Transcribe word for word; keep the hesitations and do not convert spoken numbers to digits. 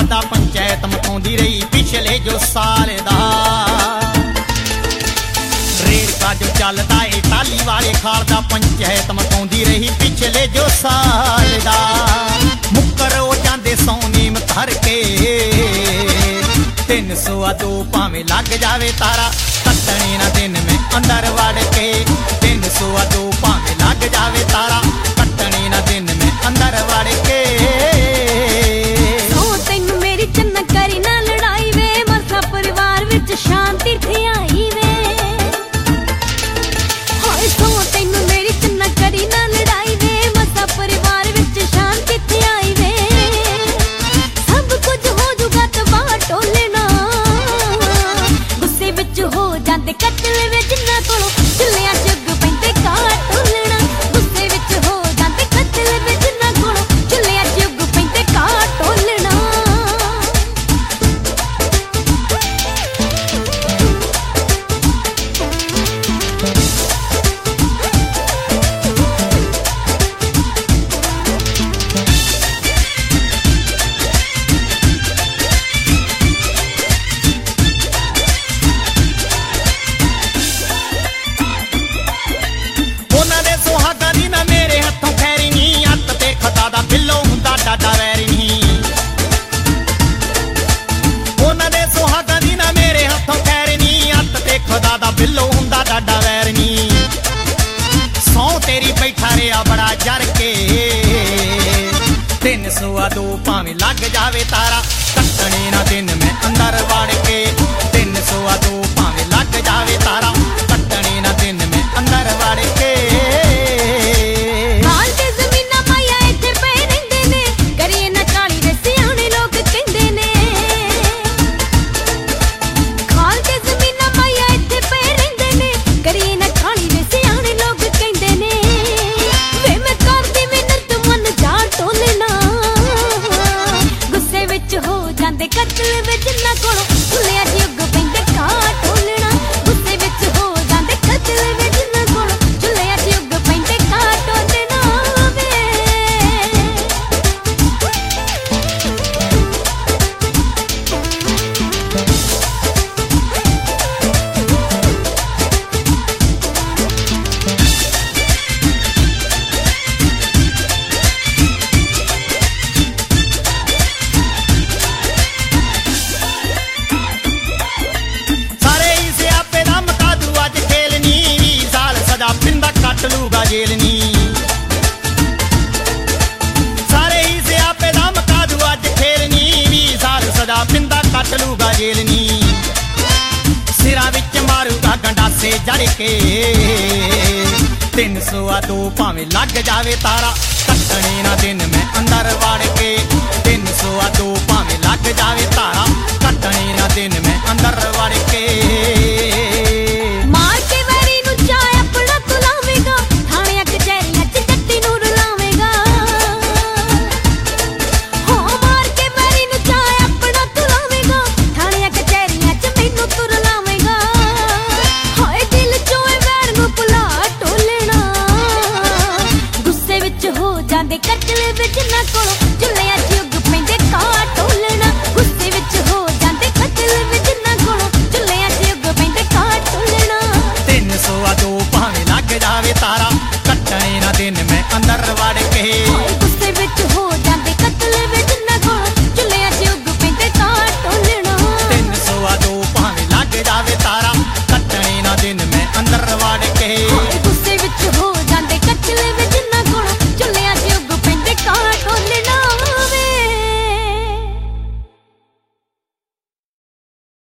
दा पंचायत मकाउंदी रही पिछले जो साल दा। रेड़का जो चलदा है टाली वाले खाल दा पंचायत मकाउंदी रही पिछले जो साल दा। मुक्कर हो जांदे सोनी मथर के तीन सौ दो भावें लग जावे तारा कटने ना दिन में अंदर वड़ के। तीन सौ दो भावें लग जावे तारा कटने ना दिन में अंदर वड़ के। ओ तैनू मेरी चन्ना करी ना लड़ाई वे मरसा परिवार विच शांति थे आई वे। हाय सो तैनू मेरी चन्ना करी ना लड़ाई वे मरसा परिवार विच शांति थे आई वे। सब कुछ हो जुगा तबाह टोले ना गुस्से विच हो जांदे कतल वे जिन्ना कोलों चुल्लियां च अग पैंदे काट टोलना। गुस्से विच हो जांदे कतल वे जिन्ना कोलों चुल्लियां च अग पैंदे काट टोलना। ਉਹਨਾਂ ਦੇ ਸੁਹਾਗਾਂ ਦੀ ਨਾ ਮੇਰੇ ਹੱਥੋਂ ਖੈਰੀ ਨਹੀਂ ਅੱਤ ਤੇ ਖਤਾ ਦਾ ਬਿੱਲੋ ਹੁੰਦਾ ਡਾਡਾ ਵੈਰੀ ਨਹੀਂ। ਉਹਨਾਂ ਦੇ ਸੁਹਾਗਾਂ ਦੀ ਨਾ ਮੇਰੇ ਹੱਥੋਂ ਖੈਰੀ ਨਹੀਂ ਅੱਤ ਤੇ ਖਤਾ ਦਾ ਬਿੱਲੋ ਹੁੰਦਾ ਡਾਡਾ ਵੈਰੀ ਨਹੀਂ। ਸੌ ਤੇਰੀ ਬੈਠਾ ਰਿਆ ਬੜਾ ਜਰ ਕੇ ਤਿੰਨ ਸੌ ਦੋ ਭਾਵੇਂ ਲੱਗ ਜਾਵੇ ਤਾਰਾ ਕੱਟਣੇ ਨਾ ਦਿਨ ਮੈਂ ਅੰਦਰ ਵੜ ਕੇ। ਤਿੰਨ ਸੌ ਦੋ ਭਾਵੇਂ ਲੱਗ ਜਾਵੇ ਤਾਰਾ ਕੱਟਣੇ ਨਾ ਦਿਨ ਮੈਂ ਅੰਦਰ ਵੜ ਕੇ। ਖਾਲ ਤੇ ਜ਼ਮੀਨਾਂ ਪਾਇਆ ਇੱਥੇ ਪਏ ਰਹਿੰਦੇ ਨੇ ਕਰੀਏ ਨਾ ਕਾਲੀ ਦੇ ਸਿਆਣੇ ਲੋਕ ਕਹਿੰਦੇ ਨੇ। ਖਾਲ ਤੇ ਜ਼ਮੀਨਾਂ ਪਾਇਆ ਇੱਥੇ ਪਏ ਰਹਿੰਦੇ ਨੇ ਕਰੀਏ ਨਾ ਕਾਲੀ ਦੇ ਸਿਆਣੇ ਲੋਕ ਕਹਿੰਦੇ ਨੇ। ਵੇ ਮੈਂ ਕਰਦੀ ਮਿਹਨਤ ਮਨ ਜਾ ਟੋਲੇ ਨਾ ਗੁੱਸੇ ਵਿੱਚ ਹੋ ਜਾਂਦੇ ਕਤਲ ਵੇ ਜਿੰਨਾ ਕੋਲੋਂ ਭੁੱਲਿਆ ਜੀ ਅੱਗ ਪੈਂਦੇ ਕਾਟ ਟੋਲਣਾ। ਗੁੱਸੇ ਵਿੱਚ ਹੋ ਜਾਂਦੇ ਕਤਲ ਵੇ ਜਿੰਨਾ ਕੋਲੋਂ ਚੁੱਲਿਆ ਜੀ ਅੱਗ ਪੈਂਦੇ ਕਾਟ ਟੋਲਣਾ ਵੇ। ਸਾਰੇ ਹੀ ਸਿਆਪੇ ਦਾ ਮਕਾਦੂ ਅੱਜ ਖੇਲਣੀ ਵੀਹ ਸਾਲ ਸਜ਼ਾ ਪਿੰਦਾ ਕੱਟ ਲੂਗਾ ਜੇਲ੍ਹ ਨੀ। ਸਾਰੇ ਹੀ ਸਿਆਪੇ ਦਾ ਮਕਾਦੂ ਅੱਜ ਖੇਲਣੀ ਵੀਹ ਸਾਲ ਸਜ਼ਾ ਪਿੰਦਾ ਕੱਟ ਲੂਗਾ ਜੇਲ੍ਹ ਨੀ। ਸਿਰਾਂ ਵਿੱਚ ਮਾਰੂਗਾ ਗੰਡਾਸੇ ਜੜ ਕੇ ਤਿੰਨ ਸੌ ਦੋ ਭਾਵੇਂ ਲੱਗ ਜਾਵੇ ਤਾਰਾ ਕੱਟਣੇ ਨਾ ਦਿਨ ਮੈਂ ਅੰਦਰ ਵੜ ਕੇ। ਤਿੰਨ ਸੌ ਦੋ ਭਾਵੇਂ ਲੱਗ ਜਾਵੇ ਤਾਰਾ ਕੱਟਣੇ ਨਾ ਦਿਨ ਮੈਂ ਅੰਦਰ ਵੜ ਕੇ। ਮਾਰ ਕੇ ਵੈਰੀ ਨੂੰ ਚਾਹ ਆਪਣਾ ਤੂੰ ਲਾਵੇਂਗਾ ਥਾਣਿਆਂ ਕਚਹਿਰੀਆਂ ਚ ਜੱਟੀ ਨੂੰ ਰੁਲਾਵੇਂਗਾ। ਹੋ ਮਾਰ ਕੇ ਵੈਰੀ ਨੂੰ ਚਾਹ ਆਪਣਾ ਤੂੰ ਲਾਵੇਂਗਾ ਥਾਣਿਆਂ ਕਚਹਿਰੀਆਂ ਚ ਮੈਨੂੰ ਤੂੰ ਰੁਲਾਵੇਂਗਾ। ਹਾਏ ਦਿਲ ਚੋਂ ਇਹ ਵੈਰ ਨੂੰ ਭੁਲਾ ਟੋਲਣਾ ਗੁੱਸੇ ਵਿੱਚ ਹੋ ਜਾਂਦੇ ਕਤਲ ਵੇ ਜਿੰਨਾ ਕੋਲੋਂ ਚੁੱਲਿਆਂ ਚ ਅੱਗ ਪੈਂਦੇ ਕਾਟ ਟੋਲਣਾ। ਗੁੱਸੇ ਵਿੱਚ ਹੋ ਜਾਂਦੇ ਕਤਲ ਵੇ ਜਿੰਨਾ ਕੋਲੋਂ ਚੁੱਲਿਆਂ ਚ ਅੱਗ ਪੈਂਦੇ ਕਾਟ ਟੋਲਣਾ। ਤਿੰਨ ਸੌ ਦੋ ਭਾਵੇਂ ਲੱਗ ਜਾਵੇ ਤਾਰਾ ਕੱਟਣੇ ਨਾ ਦਿਨ ਮੈਂ ਅੰਦਰ ਵੜ